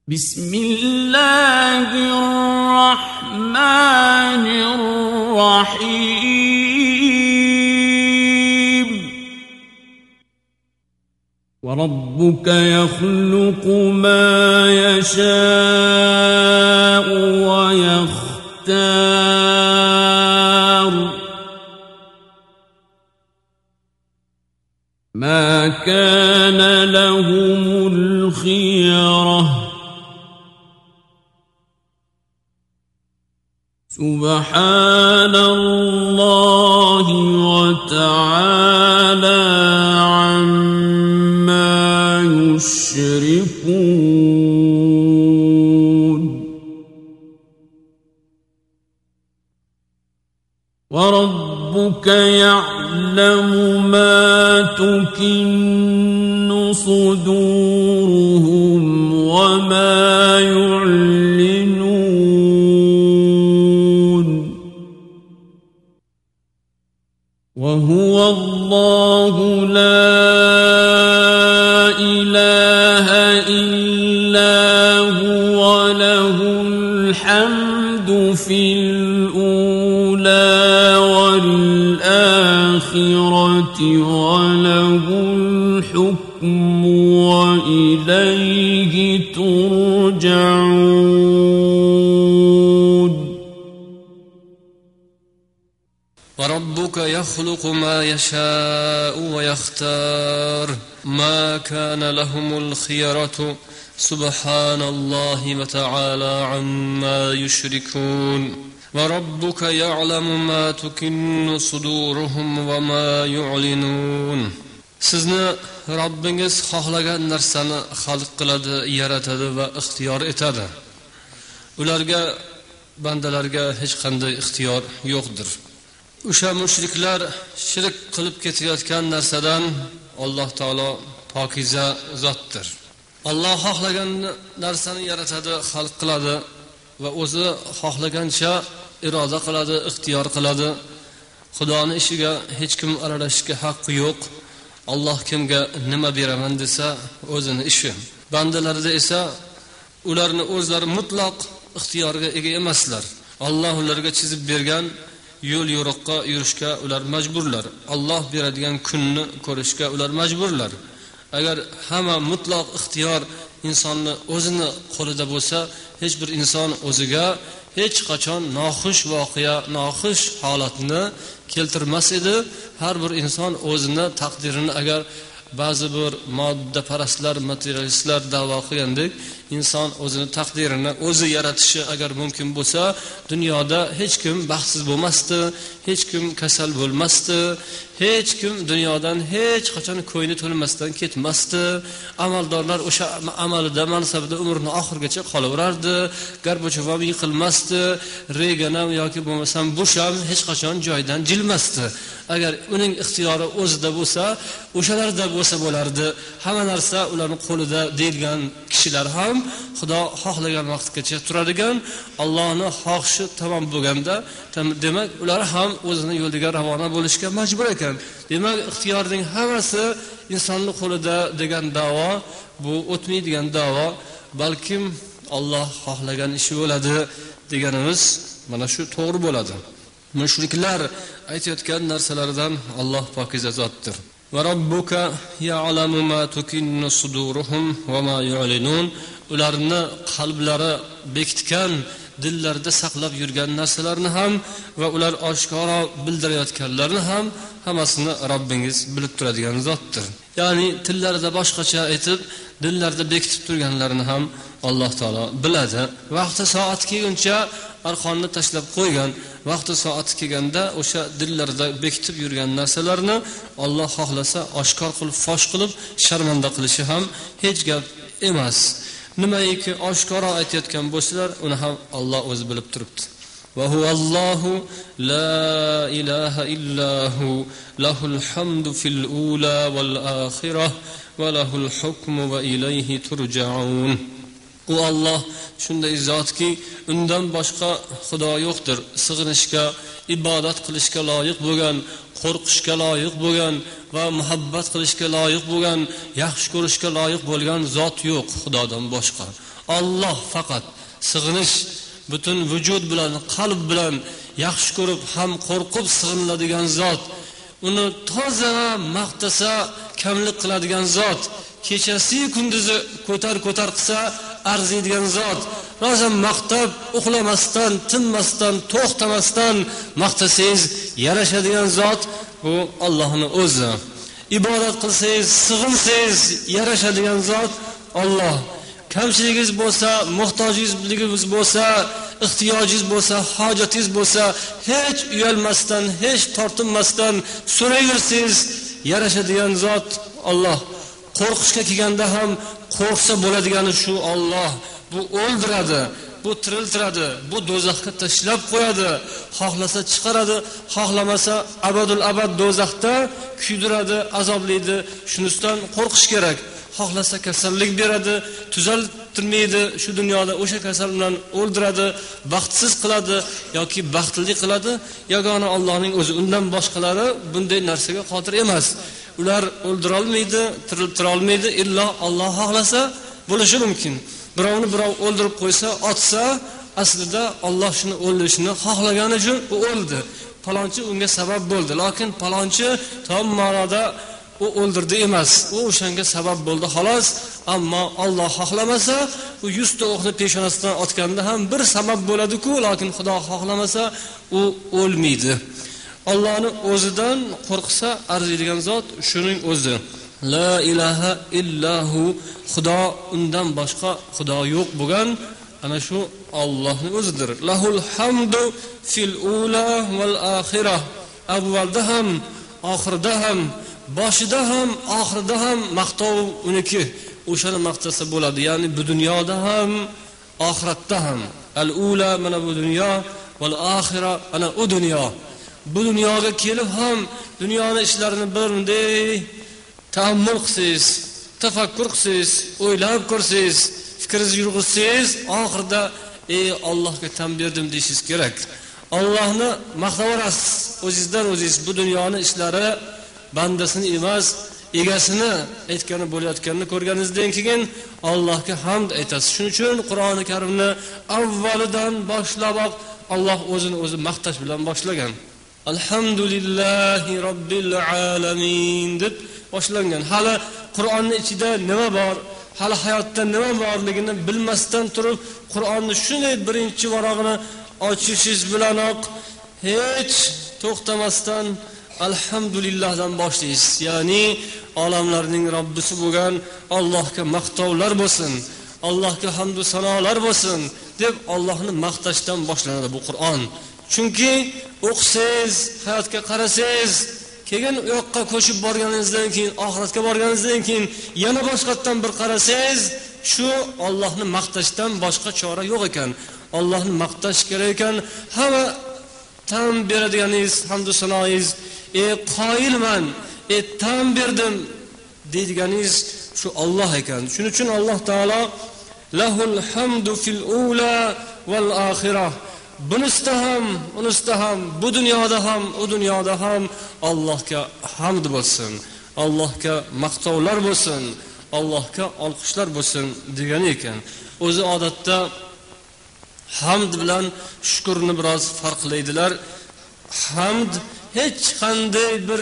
بسم الله الرحمن الرحيم وربك يخلق ما يشاء ويختار ما كان لهم الخيرة سبحان الله وتعالى عما يشركون وربك يعلم ما تكن صدورهم وما يعلنون وهو الله لا إله إلا هو له الحمد في الأولى والآخرة وله الحكم وإليه ترجعون وربك يخلق ما يشاء ويختار ما كان لهم الخيرة سبحان الله وتعالى عما يشركون وربك يعلم ما تكن صدورهم وما يعلنون sizni Robbingiz xohlagan narsani xalq qiladi, yaratadi va ixtiyor etadi. Ularga, bandalarga hech qanday ixtiyor yo'qdir. O'sha mushriklar shirk qilib ketayotgan narsadan Alloh taolo pokiza zotdir. Alloh xohlagan narsani yaratadi, xalq qiladi va o'zi xohlagancha iroda qiladi, ixtiyor qiladi. Xudoning ishiga hech kim aralashishga haqqi yo'q. Alloh kimga nima beraman desa, o'zini ishi. Bandalarda esa ularni o'zlari mutlaq ixtiyorga ega emaslar. Alloh ularga chizib bergan yo'l yo'riqqa yurishga ular majburlar. Alloh beradigan kunni ko'rishga ular majburlar. Agar hamma mutlaq ixtiyor insonni o'zini qo'lida bo'lsa, hech bir inson o'ziga hech qachon noxush voqea, noxush holatni keltirmas edi. Har bir inson o'zini taqdirini, agar ba'zi bir modda parastlar, materialistlar da'vo qilgandek, inson o'zini taqdirini o'zi yaratishi agar mumkin bo'lsa, dunyoda hech kim baxtsiz bo'lmasdi, hech kim kasal bo'lmasdi, hech kim dunyodan hech qachon ko'ngli to'lmasdan ketmasdi. Amaldorlar o'sha amalida, mansabida umrini oxirigacha qolaverardi. Gorbachev ham yiqilmasdi, Reagan ham yoki bo'lmasam Bush ham hech qachon joydan jilmasdi. Agar uning ixtiyori o'zida bo'lsa, o'shalarda bo'lsa bo'lardi. Hamma narsa ularning qo'lida deyilgan kishilar ham Xudo xohlagan vaqtgacha turadigan. Allohning xohishi tamom bo'lganda, demak ular ham o'zini yo'liga ravona bo'lishga majbur ekan. Demak, ixtiyorning hammasi insonning qo'lida degan da'vo bu o'tmaydigan da'vo, balkim Alloh xohlagan ishi bo'ladi deganimiz mana shu to'g'ri bo'ladi. Mushriklar aytayotgan narsalardan Alloh pokiza zotdir. Va robbuka ya'lamu ma tukinnu suduruhum va ma yu'linun. Ularni qalblari bekitgan, dillarida saqlab yurgan narsalarni ham va ular oshkora bildirayotganlarni ham hammasini Robbingiz bilib turadigan zotdir. Ya'ni tillarida boshqacha aytib, dillarida bekitib turganlarini ham Alloh taolo biladi. Vaqti soat kelguncha arqonni tashlab qo'ygan, vaqti soati kelganda o'sha dillarida bekitib yurgan narsalarni Alloh xohlasa oshkor qilib, fosh qilib, sharmanda qilishi ham hech gap emas. Nimaiki oshkora aytayotgan bo'lsalar, uni ham Alloh o'zi bilib turibdi. Va huvallohu la ilaha illahu lahul hamdu fil ula wal akhirah va lahul hukmu va ilayhi turja'un. U Alloh shunday zotki, undan boshqa xudo yo'qdir. Sig'inishga, ibodat qilishga loyiq bo'lgan, qo'rqishga loyiq bo'lgan va muhabbat qilishga loyiq bo'lgan, yaxshi ko'rishga loyiq bo'lgan zot yo'q Xudodan boshqa. Alloh faqat sig'inish, butun vujud bilan, qalb bilan yaxshi ko'rib ham qo'rqib sig'iniladigan zot. Uni toza maqtasa kamlik qiladigan zot, kechasi kunduzi ko'tar qilsa arziydigan zot. Rosa maqtab, uxlamasdan, tinmasdan, to'xtamasdan maqtasangiz yarashadigan zot bu Allohning o'zi. Ibodat qilsangiz, sig'insangiz yarashadigan zot Alloh. Kamchiligingiz bo'lsa, muhtojligingiz bo'lsa, ehtiyojingiz bo'lsa, hojatingiz bo'lsa, hech uyalmasdan, hech tortinmasdan so'rayversangiz yarashadigan zot Alloh. Qo'rqishga kelganda ham qo'rqsa bo'ladigani shu Alloh. Bu o'ldiradi, bu tiriltiradi, bu do'zaxga tashlab qo'yadi. Xohlasa chiqaradi, xohlamasa abadul abad do'zaxda kuydiradi, azoblaydi. Shundan qo'rqish kerak. Xohlasa kasallik beradi, tuzaltirmaydi, shu dunyoda o'sha kasal bilan o'ldiradi, baxtsiz qiladi yoki baxtli qiladi. Yagona Allohning o'zi, undan boshqalari bunday narsaga qodir emas. Ular o'ldira olmaydi, tiriltira olmaydi, illo Alloh xohlasa bo'lishi mumkin. Birovni birov o'ldirib qo'ysa, otsa, aslida Alloh shuni o'ldirishni xohlagani uchun u o'ldi. Palonchi unga sabab bo'ldi, lekin palonchi tom ma'noda u o'ldirdi emas. U o'shanga sabab bo'ldi xolos. Ammo Alloh xohlamasa, u 100 ta o'qni peshonasidan otganda ham bir sabab bo'ladi-ku, lekin Xudo xohlamasa u o'lmaydi. Allohning o'zidan qo'rqsa arziydigan zot shuning o'zi. La ilaha illahu, Xudo, undan boshqa Xudo yo'q bo'lgan ana shu Allohning o'zidir. Lahul hamdu fil ula val axirah. Avvalda ham, oxirda ham, boshida ham, oxirida ham maqtov uniki. O'shani maqtasa bo'ladi. Ya'ni bu dunyoda ham, oxiratda ham. Al-ula mana bu dunyo, val axira ana u dunyo. Bu dunyoga kelib ham dunyoning ishlarini bunday ta'ammul qilsangiz, tafakkur qilsangiz, o'ylab ko'rsangiz, fikringizni yurg'izsangiz, oxirida ey Allohga tan berdim deysiz kerak. Allohni maqtavorasiz, o'zingizdan o'zingiz bu dunyoning ishlari bandasini emas, egasini aytgani bo'layotganini ko'rganingizdan keyin Allohga hamd aytasiz. Shuning uchun Qur'oni Karimni avvalidan boshlab Alloh o'zini o'zi maqtash bilan boshlagan. Alhamdulillahi robbil alamin deb boshlangan. Hali Qur'onning ichida nima bor, hali hayotda nima borligini bilmasdan turib, Qur'onni shunday birinchi varog'ini ochishingiz bilanoq hech to'xtamasdan alhamdulillahdan boshlaysiz. Ya'ni olamlarning Robbisi bo'lgan Allohga maqtovlar bo'lsin, Allohga hamd va sanolar bo'lsin deb Allohni maqtashdan boshlanadi bu Qur'on. Chunki o'qisangiz, hayotga qarasangiz, keyin u yoqqa ko'chib borganingizdan keyin, oxiratga borganingizdan keyin yana boshqatdan bir qarasangiz, shu Allohni maqtashdan boshqa chora yo'q ekan. Allohni maqtash kerak ekan. Hamma tan beradiganingiz, hamd va sanoingiz, qoyilman, tan berdim deydiganingiz shu Alloh ekan. Shuning uchun Alloh taolo lahul hamdu fil ula val axirah. Bunista ham, bu dunyoda ham, u dunyoda ham Allohga hamd bo'lsin, Allohga maqtovlar bo'lsin, Allohga olqishlar bo'lsin degani ekan. O'zi odatda hamd bilan shukrni biroz farqlaydilar. Hamd hech qanday bir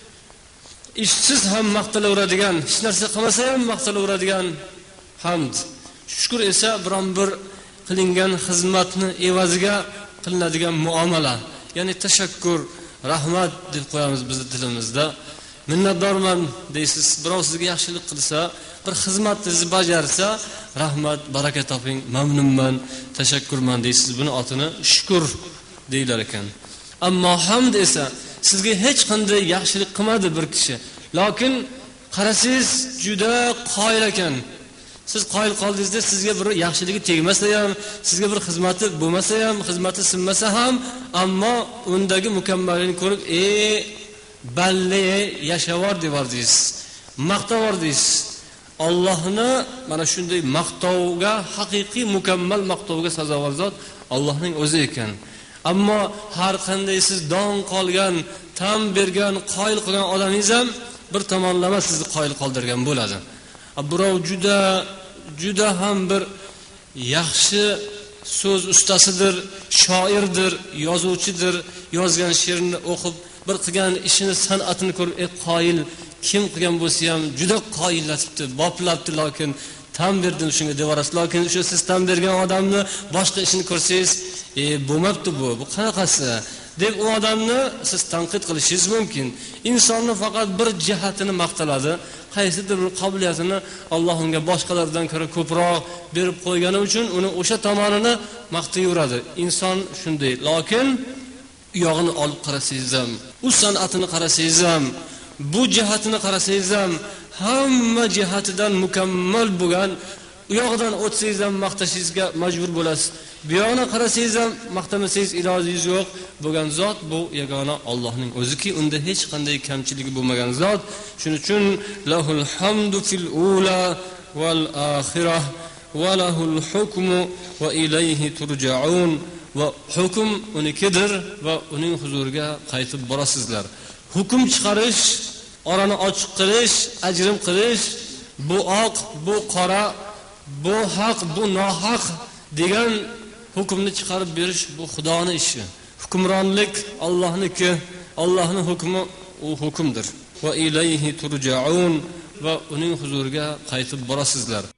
ishsiz ham maqtalaveradigan, hech narsa qilmasa ham maqtalaveradigan hamd. Shukr esa biron bir qilingan xizmatni evaziga qilinadigan muomala. Ya'ni tashakkur, rahmat deb qo'yamiz bizning tilimizda. Minnatdorman deysiz. Birov sizga yaxshilik qilsa, bir xizmatingizni bajarsa, rahmat, baraka toping, mamnunman, tashakkurman deysiz. Buni otini shukr deylar ekan. Ammo hamd esa sizga hech qanday yaxshilik qilmadi bir kishi, lekin qarasangiz juda qoyil ekan. Siz qoyil qoldingizda, sizga bir yaxshiligi tegmasa ham, sizga bir xizmati bo'lmasa ham, xizmati sinmasa ham, ammo undagi mukammallikni ko'rib, balle yashavor devordingiz, maqtavordingiz. Allohni mana shunday maqtovga, haqiqiy mukammal maqtovga sazovor zot Allohning o'zi ekan. Ammo har qanday siz don qolgan, tan bergan, qoyil qilgan odamingiz ham bir tomonlama sizni qoyil qoldirgan bo'ladi. Birov juda ham bir yaxshi so'z ustasidir, shoirdir, yozuvchidir, yozgan she'rini o'qib, bir qilgan ishini, san'atini ko'rib, qoyil, kim qilgan bo'lsa ham juda qoyillatibdi, boplabdi, lekin tan berdim shunga devorasiz. Lekin o'sha siz tan bergan odamni boshqa ishini ko'rsangiz, bo'lmabdi bu qanaqasi deb u odamni siz tanqid qilishingiz mumkin. Insonni faqat bir jihatini maqtaladi, qaysidir bir qobiliyatini Alloh unga boshqalardan ko'ra ko'proq berib qo'ygani uchun uni o'sha tomonini maqtayveradi. Inson shunday. Lekin uyog'ini olib qarasangiz ham, u san'atini qarasangiz ham, bu jihatini qarasangiz ham, hamma jihatidan mukammal bo'lgan, u yog'idan o'tsangiz ham maqtashingizga majbur bo'lasiz. Bu yoqni qarasangiz ham maqtamasangiz ilojingiz yo'q bo'lgan zot bu yagona Allohning o'ziki, unda hech qanday kamchiligi bo'lmagan zot. Shuning uchun lahul hamdu fil ula val oxirah va lahul hukmu va ilayhi turja'un. Va hukm unikidir va uning huzuriga qaytib borasizlar. Hukm chiqarish, orani ochiq qilish, ajrim qilish, bu oq, bu qora, bu haq, bu nohaq degan hukmni chiqarib berish bu Xudoning ishi. Hukmronlik Allohniki, Allohning hukmi u hukmdir. Va ilayhi turja'un va uning huzuriga qaytib borasizlar.